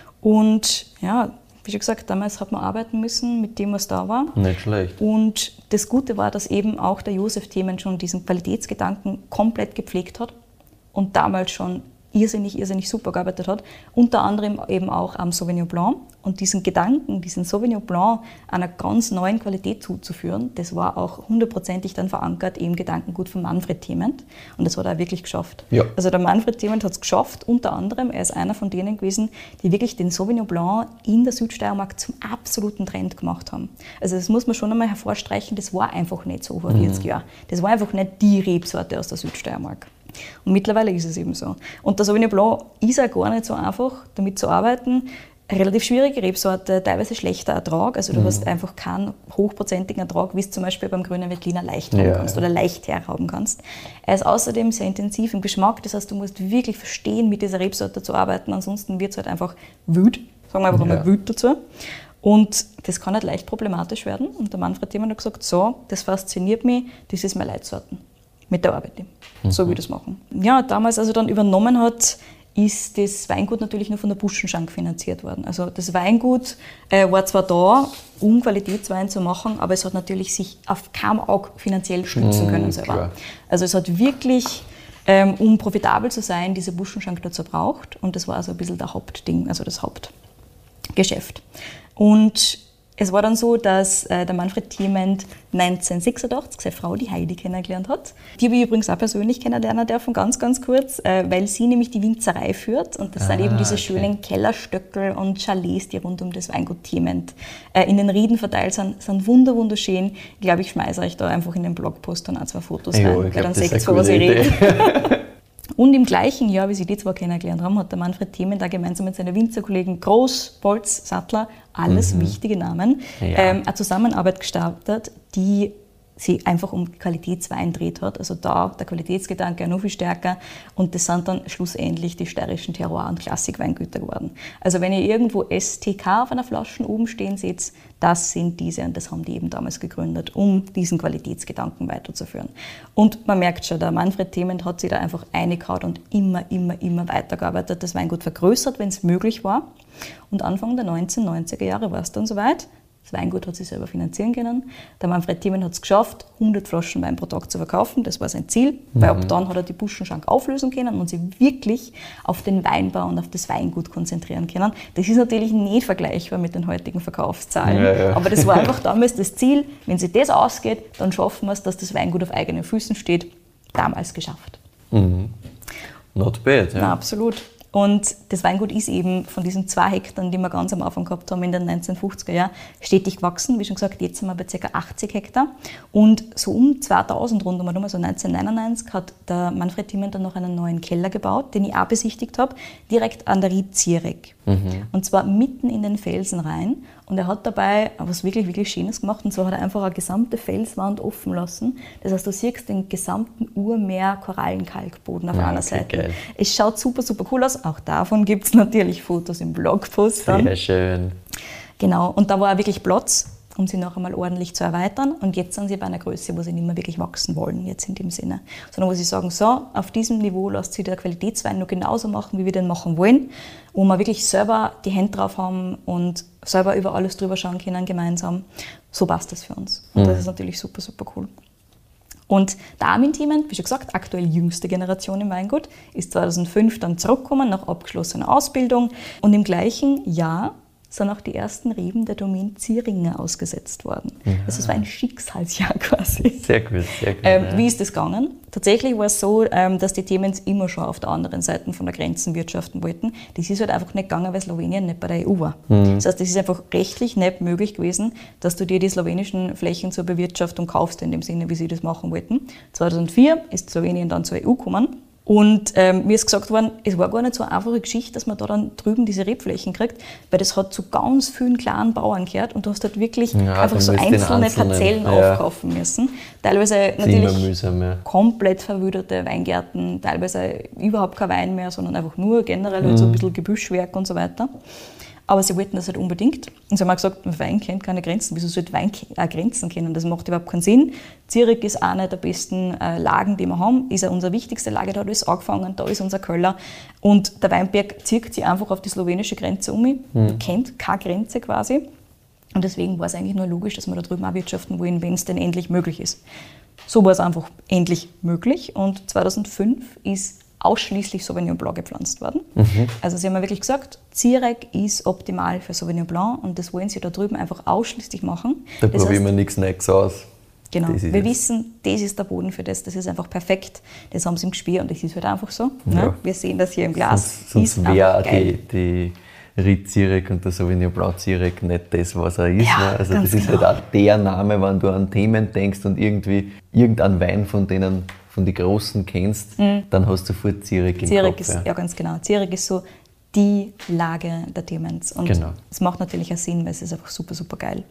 Und ja, wie schon gesagt, damals hat man arbeiten müssen mit dem, was da war. Nicht schlecht. Und das Gute war, dass eben auch der Josef Thement schon diesen Qualitätsgedanken komplett gepflegt hat und damals schon irrsinnig super gearbeitet hat. Unter anderem eben auch am Sauvignon Blanc. Und diesen Gedanken, diesen Sauvignon Blanc einer ganz neuen Qualität zuzuführen, das war auch 100%ig dann verankert im Gedankengut von Manfred Thement. Und das hat er auch wirklich geschafft. Ja. Also der Manfred Thement hat es geschafft, unter anderem, er ist einer von denen gewesen, die wirklich den Sauvignon Blanc in der Südsteiermark zum absoluten Trend gemacht haben. Also das muss man schon einmal hervorstreichen, das war einfach nicht so vor 40 Jahren. Das war einfach nicht die Rebsorte aus der Südsteiermark. Und mittlerweile ist es eben so. Und der Sauvignon Blanc ist auch gar nicht so einfach, damit zu arbeiten. Eine relativ schwierige Rebsorte, teilweise schlechter Ertrag. Also du hast einfach keinen hochprozentigen Ertrag, wie es zum Beispiel beim grünen Veltliner leicht haben kannst oder leicht herrauben kannst. Er ist außerdem sehr intensiv im Geschmack. Das heißt, du musst wirklich verstehen, mit dieser Rebsorte zu arbeiten. Ansonsten wird es halt einfach wild. Sagen wir einfach mal wild dazu. Und das kann halt leicht problematisch werden. Und der Manfred Thement hat gesagt, so, das fasziniert mich, das ist meine Leitsorten. Mit der Arbeit, so wie wir das machen. Ja, damals, als er dann übernommen hat, ist das Weingut natürlich nur von der Buschenschank finanziert worden. Also das Weingut war zwar da, um Qualitätswein zu machen, aber es hat natürlich sich auf keinem Auge finanziell stützen können selber. Klar. Also es hat wirklich, um profitabel zu sein, diese Buschenschank dazu braucht. Und das war also ein bisschen der Hauptding, also das Hauptgeschäft. Und es war dann so, dass der Manfred Thement 1986 seine Frau, die Heidi, kennengelernt hat. Die habe ich übrigens auch persönlich kennenlernen dürfen, ganz kurz, weil sie nämlich die Winzerei führt. Und das sind eben diese schönen Kellerstöckel und Chalets, die rund um das Weingut Thement in den Rieden verteilt sind wunderschön. Ich glaube, ich schmeiße euch da einfach in den Blogpost dann auch 2 Fotos rein, weil dann seht ihr, was ich rede. Und im gleichen Jahr, wie sie die zwei kennengelernt haben, hat der Manfred Thement da gemeinsam mit seinen Winzerkollegen Groß, Bolz, Sattler, alles wichtige Namen, eine Zusammenarbeit gestartet, die sie einfach um Qualitätswein dreht hat. Also da der Qualitätsgedanke noch viel stärker und das sind dann schlussendlich die steirischen Terroir- und Klassikweingüter geworden. Also wenn ihr irgendwo STK auf einer Flasche oben stehen seht, das sind diese und das haben die eben damals gegründet, um diesen Qualitätsgedanken weiterzuführen. Und man merkt schon, der Manfred Thement hat sich da einfach eingehauen und immer weitergearbeitet, das Weingut vergrößert, wenn es möglich war. Und Anfang der 1990er Jahre war es dann soweit. Das Weingut hat sich selber finanzieren können. Der Manfred Thement hat es geschafft, 100 Flaschen Wein pro Tag zu verkaufen. Das war sein Ziel, weil ab dann hat er die Buschenschank auflösen können und sich wirklich auf den Weinbau und auf das Weingut konzentrieren können. Das ist natürlich nicht vergleichbar mit den heutigen Verkaufszahlen, ja. Aber das war einfach damals das Ziel. Wenn sich das ausgeht, dann schaffen wir es, dass das Weingut auf eigenen Füßen steht. Damals geschafft. Not bad, ja. Na, absolut. Und das Weingut ist eben von diesen 2 Hektar, die wir ganz am Anfang gehabt haben in den 1950er Jahren, stetig gewachsen. Wie schon gesagt, jetzt sind wir bei ca. 80 Hektar. Und so um 2000 rundum, also 1999, hat der Manfred Thement dann noch einen neuen Keller gebaut, den ich auch besichtigt habe, direkt an der Ried Ziereck. Und zwar mitten in den Felsen rein. Und er hat dabei was wirklich Schönes gemacht. Und zwar hat er einfach eine gesamte Felswand offen lassen. Das heißt, du siehst den gesamten Urmeer-Korallenkalkboden auf einer Seite. Geil. Es schaut super cool aus. Auch davon gibt es natürlich Fotos im Blogpost. Sehr schön. Genau. Und da war auch wirklich Platz, um sie noch einmal ordentlich zu erweitern. Und jetzt sind sie bei einer Größe, wo sie nicht mehr wirklich wachsen wollen, jetzt in dem Sinne. Sondern wo sie sagen, so, auf diesem Niveau lässt sich der Qualitätswein noch genauso machen, wie wir den machen wollen. Wo wir wirklich selber die Hände drauf haben und selber über alles drüber schauen können gemeinsam. So passt das für uns. Und das ist natürlich super cool. Und der Armin Thement, wie schon gesagt, aktuell jüngste Generation im Weingut, ist 2005 dann zurückgekommen nach abgeschlossener Ausbildung. Und im gleichen Jahr sind auch die ersten Reben der Domaine Zieringer ausgesetzt worden. Ja. Also es war ein Schicksalsjahr quasi. Sehr gut. Wie ist das gegangen? Tatsächlich war es so, dass die Thements immer schon auf der anderen Seite von der Grenzen wirtschaften wollten. Das ist halt einfach nicht gegangen, weil Slowenien nicht bei der EU war. Das heißt, es ist einfach rechtlich nicht möglich gewesen, dass du dir die slowenischen Flächen zur Bewirtschaftung kaufst, in dem Sinne, wie sie das machen wollten. 2004 ist Slowenien dann zur EU gekommen. Und mir ist gesagt worden, es war gar nicht so eine einfache Geschichte, dass man da dann drüben diese Rebflächen kriegt, weil das hat zu ganz vielen kleinen Bauern gehört und du hast halt wirklich einfach so einzelne Parzellen aufkaufen müssen. Teilweise natürlich mühsam, komplett verwilderte Weingärten, teilweise überhaupt kein Wein mehr, sondern einfach nur generell halt so ein bisschen Gebüschwerk und so weiter. Aber sie wollten das halt unbedingt. Und sie haben auch gesagt, Wein kennt keine Grenzen. Wieso sollte Wein auch Grenzen kennen? Das macht überhaupt keinen Sinn. Ziereck ist eine der besten Lagen, die wir haben. Ist ja unsere wichtigste Lage. Da hat alles angefangen, da ist unser Keller. Und der Weinberg zieht sich einfach auf die slowenische Grenze um. Kennt keine Grenze quasi. Und deswegen war es eigentlich nur logisch, dass wir da drüben auch wirtschaften wollen, wenn es denn endlich möglich ist. So war es einfach endlich möglich. Und 2005 ist ausschließlich Sauvignon Blanc gepflanzt worden. Also sie haben mir wirklich gesagt, Ziereck ist optimal für Sauvignon Blanc und das wollen sie da drüben einfach ausschließlich machen. Da probieren wir nichts Neues aus. Genau, wir wissen, das ist der Boden für das ist einfach perfekt. Das haben sie im Gespür und das ist halt einfach so. Ja. Ne? Wir sehen das hier im Glas. Sonst wäre die Ried Ziereck und der Sauvignon Blanc Ziereck nicht das, was er ist. Ja, ne? Also das ist halt auch der Name, wenn du an Themen denkst und irgendwie irgendeinen Wein von denen von den Großen kennst, dann hast du sofort Ziereck im Kopf. Ja, ganz genau. Ziereck ist so die Lage der Thements. Und es macht natürlich auch Sinn, weil es ist einfach super geil.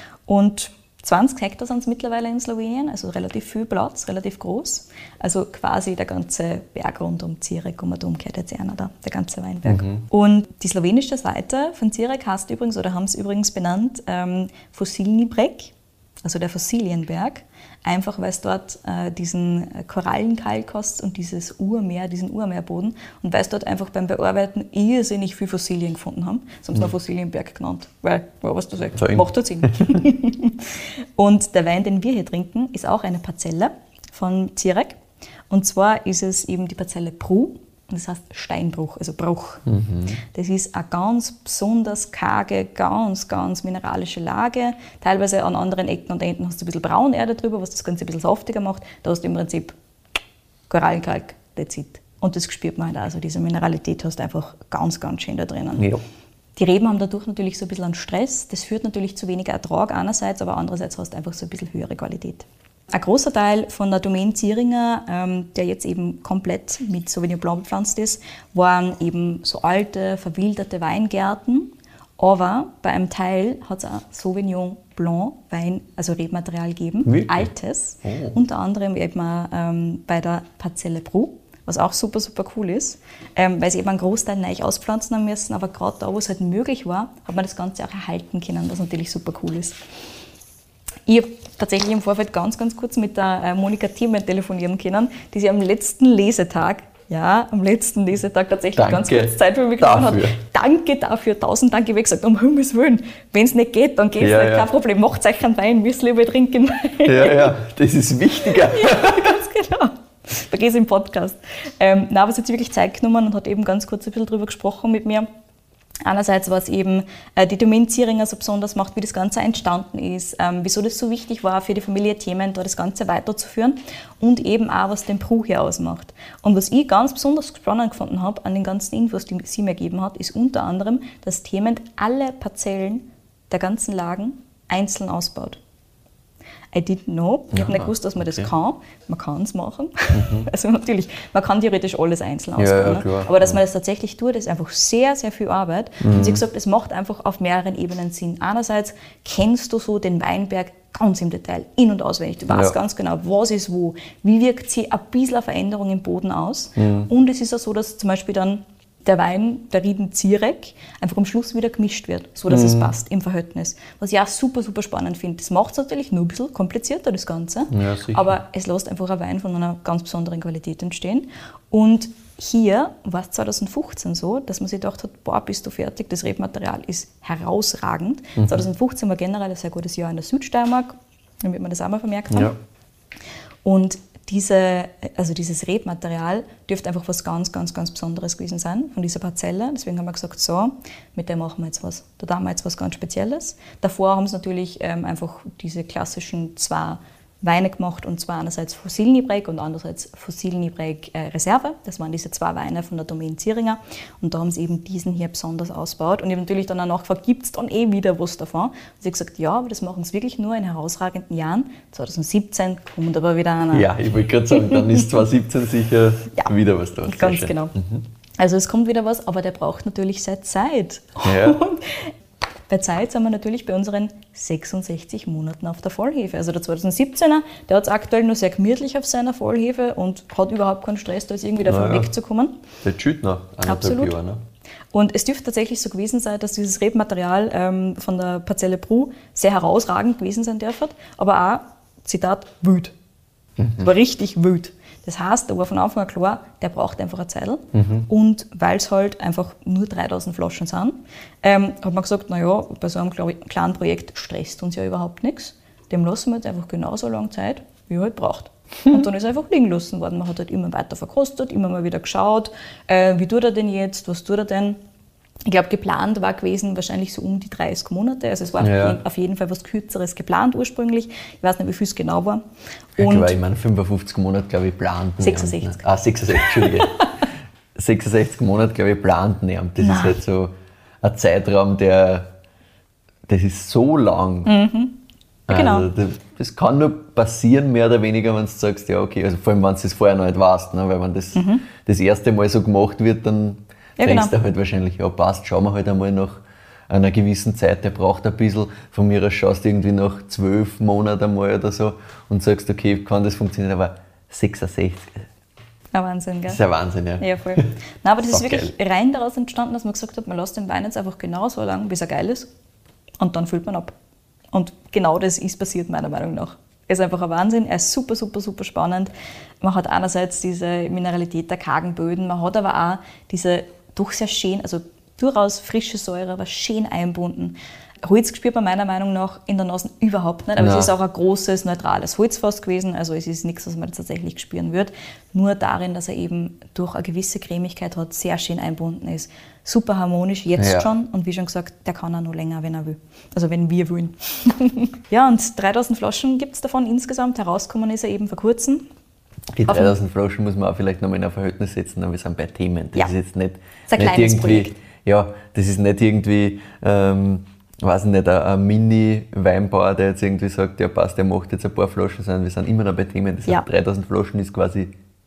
Und 20 Hektar sind es mittlerweile in Slowenien, also relativ viel Platz, relativ groß. Also quasi der ganze Berg rund um Ziereck, um und umgekehrt jetzt einer da, der ganze Weinberg. Und die slowenische Seite von Ziereck heißt übrigens, oder haben es übrigens benannt, Fossilni Breg, also der Fossilienberg. Einfach weil es dort diesen Korallenkalk hast und diesen Urmeerboden und weil es dort einfach beim Bearbeiten irrsinnig viel Fossilien gefunden haben. Das haben sie noch Fossilienberg genannt, weil, was du sagst, macht halt Sinn. Und der Wein, den wir hier trinken, ist auch eine Parzelle von Ziereck. Und zwar ist es eben die Parzelle Pru. Das heißt Steinbruch, also Bruch. Das ist eine ganz besonders karge, ganz mineralische Lage. Teilweise an anderen Ecken und Enden hast du ein bisschen Braunerde drüber, was das Ganze ein bisschen saftiger macht. Da hast du im Prinzip Korallenkalk, that's it. Und das spürt man halt auch. Also diese Mineralität hast du einfach ganz schön da drinnen. Ja. Die Reben haben dadurch natürlich so ein bisschen an Stress. Das führt natürlich zu weniger Ertrag einerseits, aber andererseits hast du einfach so ein bisschen höhere Qualität. Ein großer Teil von der Domaine Zieringer, der jetzt eben komplett mit Sauvignon Blanc bepflanzt ist, waren eben so alte, verwilderte Weingärten. Aber bei einem Teil hat es auch Sauvignon Blanc Wein, also Rebmaterial geben, Wirklich? altes, unter anderem eben bei der Parzelle Brou, was auch super, super cool ist, weil sie eben einen Großteil neu auspflanzen haben müssen, aber gerade da, wo es halt möglich war, hat man das Ganze auch erhalten können, was natürlich super cool ist. Ich habe tatsächlich im Vorfeld ganz, ganz kurz mit der Monika Thiemann telefonieren können, die sich am letzten Lesetag tatsächlich ganz kurz Zeit für mich genommen hat. Danke dafür, 1000 Dank. Ich habe gesagt, um Himmels Willen, wenn es nicht geht, dann geht es nicht, kein Problem. Macht euch einen Wein, wir lieber trinken. Ja, das ist wichtiger. Ja, ganz genau. Vergiss im Podcast. Aber sie hat sich wirklich Zeit genommen und hat eben ganz kurz ein bisschen drüber gesprochen mit mir. Einerseits, was eben die Domain Zieringer so besonders macht, wie das Ganze entstanden ist, wieso das so wichtig war für die Familie Themen, da das Ganze weiterzuführen und eben auch, was den Brou hier ausmacht. Und was ich ganz besonders spannend gefunden habe an den ganzen Infos, die sie mir gegeben hat, ist unter anderem, dass Themen alle Parzellen der ganzen Lagen einzeln ausbaut. I didn't know. Ich habe nicht gewusst, dass man das kann. Man kann es machen. Also natürlich, man kann theoretisch alles einzeln ausbauen. Ja, aber dass man das tatsächlich tut, ist einfach sehr, sehr viel Arbeit. Und sie hat gesagt, es macht einfach auf mehreren Ebenen Sinn. Einerseits kennst du so den Weinberg ganz im Detail, in- und auswendig. Du weißt ganz genau, was ist wo, wie wirkt sich ein bisschen eine Veränderung im Boden aus. Und es ist auch so, dass zum Beispiel dann der Wein, der Rieden Zierek, einfach am Schluss wieder gemischt wird, so dass es passt im Verhältnis. Was ich auch super, super spannend finde. Das macht es natürlich nur ein bisschen komplizierter, das Ganze. Ja, aber es lässt einfach ein Wein von einer ganz besonderen Qualität entstehen. Und hier war es 2015 so, dass man sich gedacht hat, boah, bist du fertig, das Rebmaterial ist herausragend. 2015 war generell ein sehr gutes Jahr in der Südsteiermark, damit wir das auch mal vermerkt haben. Ja. Und dieses Rebmaterial dürfte einfach was ganz, ganz, ganz Besonderes gewesen sein von dieser Parzelle. Deswegen haben wir gesagt, so, mit dem machen wir jetzt was. Da tun wir jetzt was ganz Spezielles. Davor haben sie natürlich einfach diese klassischen zwei Weine gemacht, und zwar einerseits Fossil-Nibreg und andererseits Fossil-Nibreg Reserve. Das waren diese zwei Weine von der Domain Zieringer. Und da haben sie eben diesen hier besonders ausgebaut. Und ich habe natürlich dann auch nachgefragt, gibt es dann wieder was davon? Und sie hat gesagt, ja, aber das machen sie wirklich nur in herausragenden Jahren. 2017 kommt aber wieder einer. Ja, ich wollte gerade sagen, dann ist 2017 sicher wieder was da. Ganz genau. Also es kommt wieder was, aber der braucht natürlich seine Zeit. Ja. Und bei Zeit sind wir natürlich bei unseren 66 Monaten auf der Vollhefe. Also der 2017er, der hat es aktuell nur sehr gemütlich auf seiner Vollhefe und hat überhaupt keinen Stress, da jetzt irgendwie davon wegzukommen. Der chillt noch absolut. Jahre, ne? Und es dürfte tatsächlich so gewesen sein, dass dieses Rebmaterial von der Parzelle Brou sehr herausragend gewesen sein dürfte, aber auch, Zitat, wild. War richtig wild. Das heißt, da war von Anfang an klar, der braucht einfach eine Zeit. Und weil es halt einfach nur 3000 Flaschen sind, hat man gesagt, naja, bei so einem kleinen Projekt stresst uns ja überhaupt nichts. Dem lassen wir jetzt einfach genauso lange Zeit, wie er halt braucht. Und dann ist er einfach liegen lassen worden. Man hat halt immer weiter verkostet, immer mal wieder geschaut, wie tut er denn jetzt, was tut er denn. Ich glaube, geplant war gewesen wahrscheinlich so um die 30 Monate. Also es war auf jeden Fall was Kürzeres geplant ursprünglich. Ich weiß nicht, wie viel es genau war. Und ich meine 55 Monate, glaube ich, geplant. 66. 66, Entschuldige. 66 Monate, glaube ich, geplant. Das ist halt so ein Zeitraum, das ist so lang. Genau. Also das kann nur passieren, mehr oder weniger, wenn du sagst, ja okay, also vor allem, wenn du das vorher noch nicht weißt, ne? Weil wenn das erste Mal so gemacht wird, dann denkst du halt wahrscheinlich, ja passt, schauen wir halt einmal nach einer gewissen Zeit, der braucht ein bisschen. Von mir aus schaust du irgendwie nach 12 Monaten einmal oder so und sagst, okay, kann das funktionieren, aber 66. Ein Wahnsinn, gell? Das ist ein Wahnsinn, ja. Ja, voll. Nein, aber das ist wirklich rein daraus entstanden, dass man gesagt hat, man lässt den Wein jetzt einfach genauso lang, bis er geil ist und dann füllt man ab. Und genau das ist passiert, meiner Meinung nach. Er ist einfach ein Wahnsinn, er ist super, super, super spannend. Man hat einerseits diese Mineralität der kargen Böden, man hat aber auch diese doch sehr schön, also durchaus frische Säure, aber schön einbunden. Holz spürt man meiner Meinung nach in der Nase überhaupt nicht, aber es ist auch ein großes, neutrales Holzfass gewesen, also es ist nichts, was man jetzt tatsächlich spüren wird. Nur darin, dass er eben durch eine gewisse Cremigkeit hat, sehr schön einbunden ist. Super harmonisch, jetzt schon, und wie schon gesagt, der kann auch noch länger, wenn er will. Also wenn wir wollen. Ja, und 3000 Flaschen gibt es davon insgesamt, herausgekommen ist er eben vor kurzem. Die 3000 Flaschen muss man auch vielleicht noch mal in ein Verhältnis setzen, aber wir sind bei Themen. Das ist jetzt nicht ein kleines irgendwie, Projekt. Ja, das ist nicht irgendwie, weiß ich nicht, ein Mini-Weinbauer, der jetzt irgendwie sagt, ja passt, der macht jetzt ein paar Flaschen, sondern wir sind immer noch bei Themen. Das heißt, 3000 Flaschen ist quasi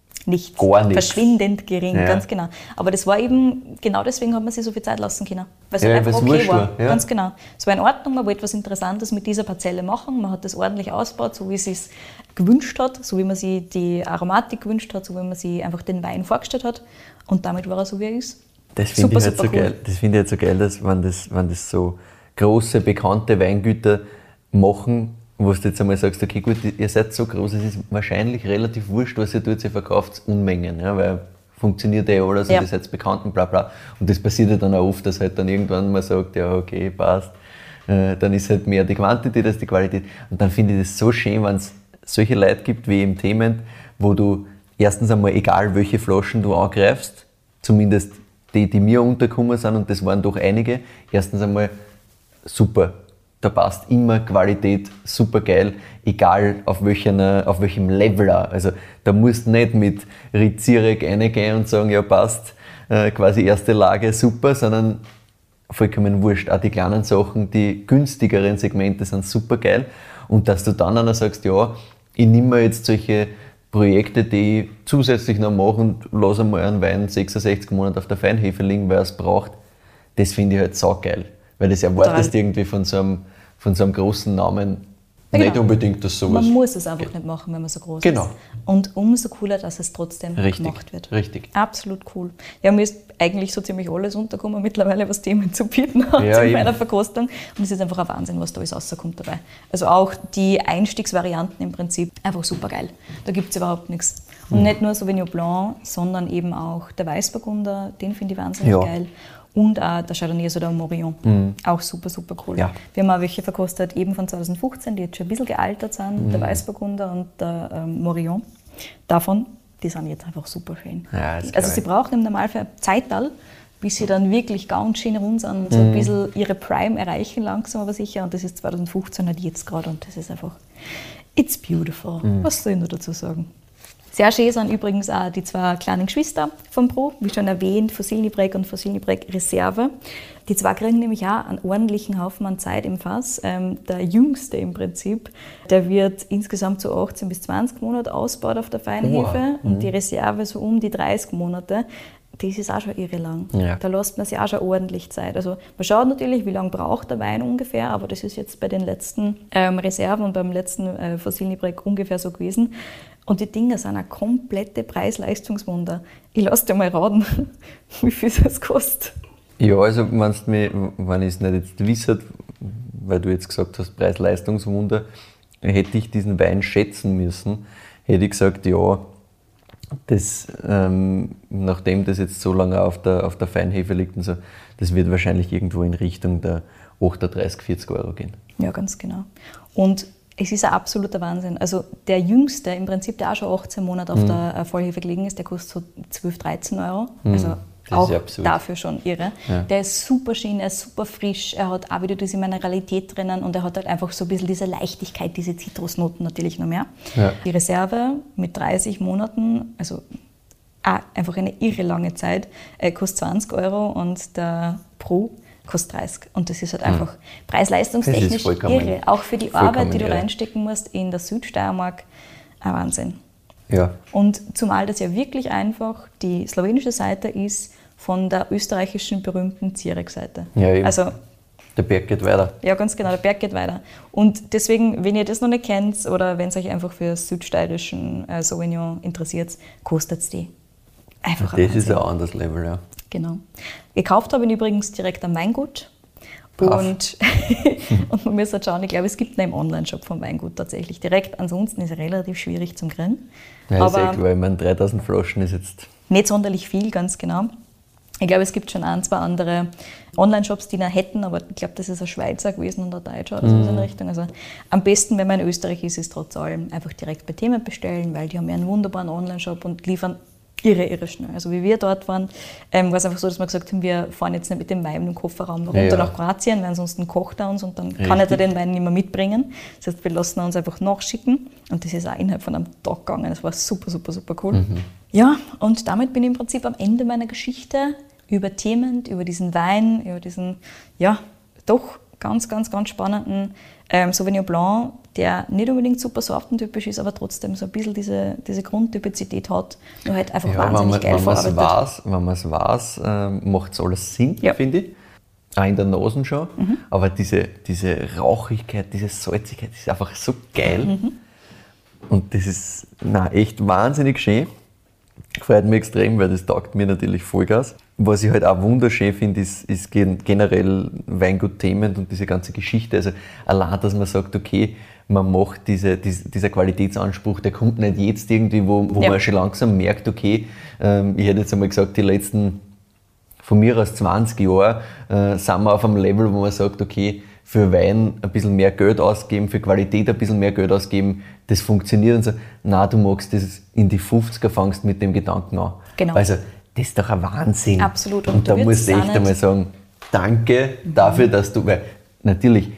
Nichts. Gar nichts. Verschwindend gering, ganz genau. Aber das war eben, genau deswegen hat man sich so viel Zeit lassen können. Weil es einfach okay war. Ja. Ganz genau. Es war in Ordnung, man wollte etwas Interessantes mit dieser Parzelle machen, man hat das ordentlich ausgebaut, so wie es sich gewünscht hat, so wie man sich die Aromatik gewünscht hat, so wie man sich einfach den Wein vorgestellt hat. Und damit war er so, wie er ist. Das finde ich halt so geil. Das finde ich halt so geil, dass wenn das so große, bekannte Weingüter machen, wo du jetzt einmal sagst, okay gut, ihr seid so groß, es ist wahrscheinlich relativ wurscht, was ihr tut, ihr verkauft Unmengen, ja, weil funktioniert ja alles und ihr seid bekannt und bla bla. Und das passiert ja dann auch oft, dass halt dann irgendwann mal sagt, ja okay, passt, dann ist halt mehr die Quantität als die Qualität. Und dann finde ich das so schön, wenn es solche Leute gibt wie im Themen, wo du erstens einmal, egal welche Flaschen du angreifst, zumindest die mir untergekommen sind, und das waren doch einige, erstens einmal super. Da passt immer Qualität, super geil, egal auf welchem Level auch. Also da musst du nicht mit Rizirek reingehen und sagen, ja passt, quasi erste Lage, super, sondern vollkommen wurscht. Auch die kleinen Sachen, die günstigeren Segmente sind super geil. Und dass du dann auch sagst, ja, ich nehme mir jetzt solche Projekte, die ich zusätzlich noch mache und lasse einmal einen Wein 66 Monate auf der Feinhefe liegen, weil er es braucht, das finde ich halt saugeil. Weil das erwartest irgendwie von so einem großen Namen nicht unbedingt, dass sowas... Man muss es einfach nicht machen, wenn man so groß ist. Und umso cooler, dass es trotzdem gemacht wird. Richtig. Absolut cool. Ja, mir ist eigentlich so ziemlich alles untergekommen mittlerweile, was Themen zu bieten hat in meiner Verkostung. Und es ist einfach ein Wahnsinn, was da alles rauskommt dabei. Also auch die Einstiegsvarianten im Prinzip einfach super geil. Da gibt es überhaupt nichts. Und nicht nur Sauvignon Blanc, sondern eben auch der Weißburgunder, den finde ich wahnsinnig geil. Und auch der Chardonnay, also der Morillon. Auch super, super cool. Ja. Wir haben auch welche verkostet, eben von 2015, die jetzt schon ein bisschen gealtert sind, der Weißburgunder und der Morillon. Davon, die sind jetzt einfach super schön. Ja, also sie brauchen im Normalfall Zeital, bis sie dann wirklich ganz schön rund sind und so ein bisschen ihre Prime erreichen, langsam aber sicher. Und das ist 2015 halt jetzt gerade, und das ist einfach, it's beautiful. Was soll ich nur dazu sagen? Sehr schön sind übrigens auch die zwei kleinen Geschwister vom Pro, wie schon erwähnt, Fosilnibrek und Fosilnibrek Reserve. Die zwei kriegen nämlich auch einen ordentlichen Haufen an Zeit im Fass. Der Jüngste im Prinzip, der wird insgesamt so 18 bis 20 Monate ausgebaut auf der Feinhefe und die Reserve so um die 30 Monate. Das ist auch schon irre lang. Ja. Da lässt man sich auch schon ordentlich Zeit. Also man schaut natürlich, wie lange braucht der Wein ungefähr, aber das ist jetzt bei den letzten Reserven und beim letzten Fosilnibrek ungefähr so gewesen. Und die Dinger sind ein komplette Preis-Leistungswunder. Ich lasse dir mal raten, wie viel das kostet. Ja, also wenn ich es nicht jetzt wisse, weil du jetzt gesagt hast, Preis-Leistungswunder, hätte ich diesen Wein schätzen müssen, hätte ich gesagt, ja, das, nachdem das jetzt so lange auf der Feinhefe liegt und so, das wird wahrscheinlich irgendwo in Richtung der 38, 40 Euro gehen. Ja, ganz genau. Und es ist ein absoluter Wahnsinn. Also der Jüngste, im Prinzip, der auch schon 18 Monate auf der Vollhefe gelegen ist, der kostet so 12, 13 Euro. Also auch dafür schon irre. Ja. Der ist super schön, er ist super frisch, er hat auch wieder diese Mineralität drinnen und er hat halt einfach so ein bisschen diese Leichtigkeit, diese Zitrusnoten natürlich noch mehr. Ja. Die Reserve mit 30 Monaten, also einfach eine irre lange Zeit, kostet 20 Euro und der Pro kostet 30. Und das ist halt einfach preis-leistungstechnisch irre. Auch für die Arbeit, die du reinstecken musst in der Südsteiermark, ein Wahnsinn. Ja. Und zumal das ja wirklich einfach die slowenische Seite ist von der österreichischen berühmten Zierek-Seite. Ja, eben. Also, der Berg geht weiter. Ja, ganz genau, der Berg geht weiter. Und deswegen, wenn ihr das noch nicht kennt oder wenn es euch einfach für südsteirischen Sauvignon interessiert, kostet es die. Einfach das ist ein anderes Level, ja. Genau. Gekauft habe ich übrigens direkt am Weingut. Und man muss halt schauen, ich glaube, es gibt einen Online-Shop vom Weingut tatsächlich direkt. Ansonsten ist es relativ schwierig zum kriegen. Ja, ist klar, ich meine, 3000 Flaschen ist jetzt... Nicht sonderlich viel, ganz genau. Ich glaube, es gibt schon ein, zwei andere Online-Shops, die noch hätten, aber ich glaube, das ist ein Schweizer gewesen und ein Deutscher oder so in der Richtung. Also am besten, wenn man in Österreich ist, ist trotz allem einfach direkt bei Themen bestellen, weil die haben ja einen wunderbaren Online-Shop und liefern irre schnell. Also wie wir dort waren, war es einfach so, dass wir gesagt haben, wir fahren jetzt nicht mit dem Wein im Kofferraum runter nach Kroatien, weil ansonsten kocht er uns und dann kann er den Wein nicht mehr mitbringen. Das heißt, wir lassen uns einfach nachschicken und das ist auch innerhalb von einem Tag gegangen. Das war super, super, super cool. Ja, und damit bin ich im Prinzip am Ende meiner Geschichte über Themen, über diesen Wein, über diesen, ja, doch ganz, ganz, ganz spannenden Sauvignon Blanc, der nicht unbedingt super sortentypisch ist, aber trotzdem so ein bisschen diese Grundtypizität hat, nur halt einfach wahnsinnig geil verarbeitet. Wenn man es weiß, macht es alles Sinn, finde ich. Auch in der Nase schon. Aber diese Rauchigkeit, diese Salzigkeit, das ist einfach so geil. Und das ist echt wahnsinnig schön. Freut mich extrem, weil das taugt mir natürlich Vollgas. Was ich halt auch wunderschön finde, ist generell Weingut Thement und diese ganze Geschichte. Also allein, dass man sagt, okay, man macht dieser Qualitätsanspruch, der kommt nicht jetzt irgendwie, wo man schon langsam merkt, okay, ich hätte jetzt einmal gesagt, die letzten von mir aus 20 Jahre sind wir auf einem Level, wo man sagt, okay, für Wein ein bisschen mehr Geld ausgeben, für Qualität ein bisschen mehr Geld ausgeben, das funktioniert und so. Nein, du magst das in die 50er, fängst mit dem Gedanken an. Genau. Also, das ist doch ein Wahnsinn. Absolut. Und da muss ich echt einmal sagen, danke dafür, dass du, weil natürlich,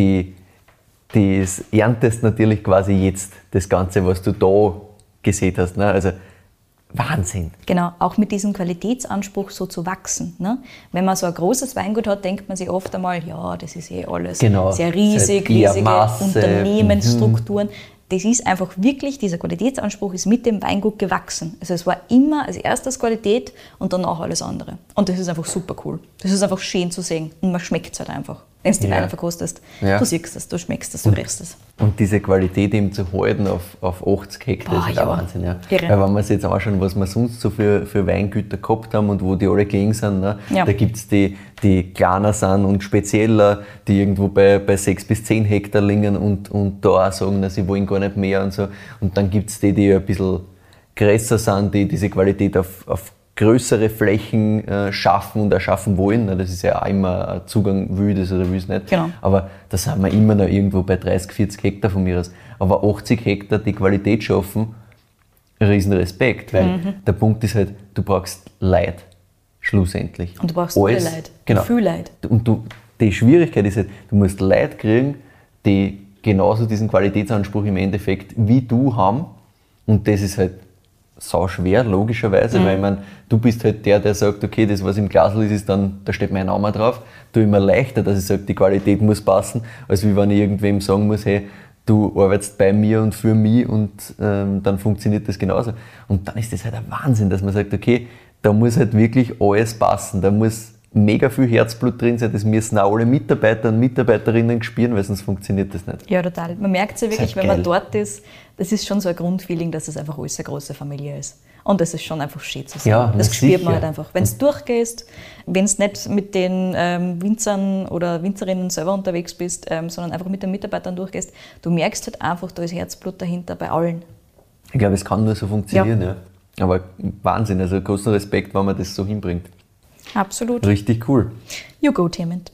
das erntest natürlich quasi jetzt das Ganze, was du da gesehen hast. Ne? Also, Wahnsinn. Genau, auch mit diesem Qualitätsanspruch so zu wachsen. Ne? Wenn man so ein großes Weingut hat, denkt man sich oft einmal, ja, das ist alles sehr riesig, riesige Unternehmensstrukturen. Das ist einfach wirklich, dieser Qualitätsanspruch ist mit dem Weingut gewachsen. Also es war immer als erstes Qualität und danach alles andere. Und das ist einfach super cool. Das ist einfach schön zu sehen und man schmeckt es halt einfach. Wenn du die Weine verkostest, du siehst es, du schmeckst es, du riechst es. Und diese Qualität eben zu halten auf 80 Hektar, ist auch Wahnsinn. Ja. Weil wenn wir uns jetzt anschauen, was wir sonst so für Weingüter gehabt haben und wo die alle gelegen sind, ne? Da gibt es die kleiner sind und spezieller, die irgendwo bei 6 bis 10 Hektar liegen und da auch sagen, na, sie wollen gar nicht mehr und so. Und dann gibt es die ein bisschen größer sind, die diese Qualität auf größere Flächen schaffen und erschaffen wollen. Das ist ja auch immer ein Zugang, will das oder will es nicht. Genau. Aber da sind wir immer noch irgendwo bei 30, 40 Hektar von mir aus. Aber 80 Hektar die Qualität schaffen, riesen Respekt, weil der Punkt ist halt, du brauchst Leid, schlussendlich. Und du brauchst viele Leid, viel Leid. Und die Schwierigkeit ist halt, du musst Leid kriegen, die genauso diesen Qualitätsanspruch im Endeffekt wie du haben. Und das ist halt sau schwer, logischerweise, weil ich meine, du bist halt der sagt, okay, das was im Glasl ist dann, da steht mein Name drauf, tue ich mir leichter, dass ich sage, die Qualität muss passen, als wie wenn ich irgendwem sagen muss, hey, du arbeitest bei mir und für mich und dann funktioniert das genauso. Und dann ist das halt ein Wahnsinn, dass man sagt, okay, da muss halt wirklich alles passen, da muss mega viel Herzblut drin sein, das müssen auch alle Mitarbeiter und Mitarbeiterinnen spüren, weil sonst funktioniert das nicht. Ja, total. Man merkt es ja wirklich, wenn man dort ist, das ist schon so ein Grundfeeling, dass es einfach alles eine große Familie ist. Und das ist schon einfach schön zu sehen. Ja, das spürt man halt einfach. Wenn du durchgehst, wenn du nicht mit den Winzern oder Winzerinnen selber unterwegs bist, sondern einfach mit den Mitarbeitern durchgehst, du merkst halt einfach, da ist Herzblut dahinter bei allen. Ich glaube, es kann nur so funktionieren. Ja. Aber Wahnsinn, also großen Respekt, wenn man das so hinbringt. Absolut. Richtig cool. You go, Thement.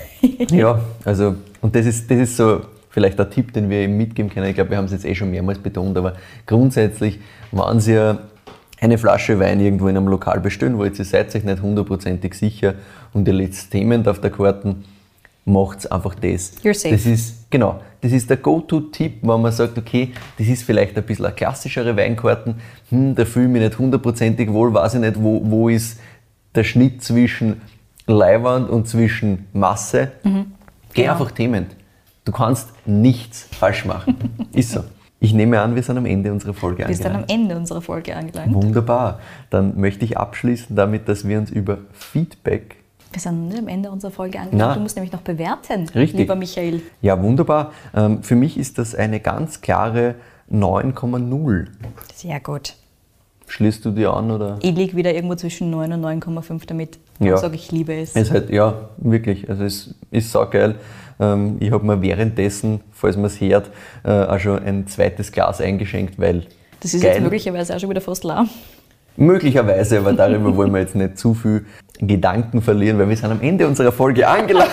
Ja, also, und das ist so vielleicht ein Tipp, den wir eben mitgeben können. Ich glaube, wir haben es jetzt schon mehrmals betont, aber grundsätzlich, wenn Sie eine Flasche Wein irgendwo in einem Lokal bestellen wollt, ihr seid euch nicht 100% sicher und ihr legt Thement auf der Karte, macht einfach das. You're safe. Das ist der Go-To-Tipp, wenn man sagt, okay, das ist vielleicht ein bisschen eine klassischere Weinkarten, da fühle ich mich nicht 100% wohl, weiß ich nicht, wo ist der Schnitt zwischen Leihwand und zwischen Masse. Geh einfach Thement. Du kannst nichts falsch machen. Ist so. Ich nehme an, wir sind am Ende unserer Folge angelangt. Wir sind am Ende unserer Folge angelangt. Wunderbar. Dann möchte ich abschließen damit, dass wir uns über Feedback... Wir sind nicht am Ende unserer Folge angelangt. Du musst nämlich noch bewerten, richtig, lieber Michael. Ja, wunderbar. Für mich ist das eine ganz klare 9,0. Sehr gut. Schließt du dir an, oder? Ich liege wieder irgendwo zwischen 9 und 9,5 damit. Ja. Ich sage, ich liebe es. Ja, wirklich. Also es ist saugeil. Ich habe mir währenddessen, falls man es hört, auch schon ein zweites Glas eingeschenkt, weil das ist geil. Jetzt möglicherweise auch schon wieder fast leer. Möglicherweise, aber darüber wollen wir jetzt nicht zu viel Gedanken verlieren, weil wir sind am Ende unserer Folge angelangt.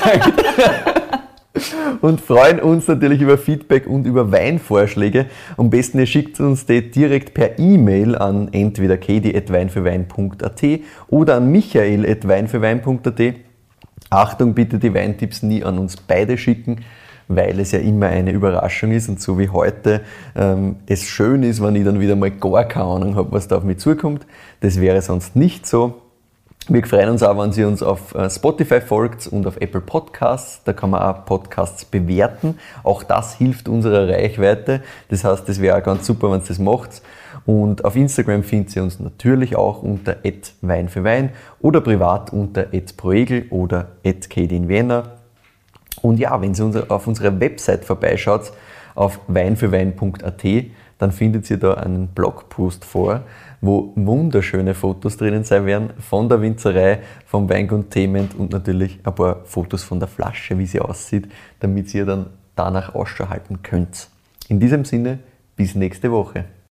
Und freuen uns natürlich über Feedback und über Weinvorschläge. Am besten ihr schickt uns die direkt per E-Mail an entweder kedi@weinfürwein.at oder an michael@weinfürwein.at. Achtung, bitte die Weintipps nie an uns beide schicken, weil es ja immer eine Überraschung ist und so wie heute es schön ist, wenn ich dann wieder mal gar keine Ahnung habe, was da auf mich zukommt. Das wäre sonst nicht so. Wir freuen uns auch, wenn Sie uns auf Spotify folgt und auf Apple Podcasts. Da kann man auch Podcasts bewerten. Auch das hilft unserer Reichweite. Das heißt, das wäre auch ganz super, wenn ihr das macht. Und auf Instagram findet ihr uns natürlich auch unter @weinfürwein oder privat unter @proegel oder @kadeinwiener. Und ja, wenn ihr auf unserer Website vorbeischaut, auf weinfürwein.at, dann findet ihr da einen Blogpost vor, wo wunderschöne Fotos drinnen sein werden von der Winzerei, vom Weingut Thement und natürlich ein paar Fotos von der Flasche, wie sie aussieht, damit ihr dann danach Ausschau halten könnt. In diesem Sinne, bis nächste Woche.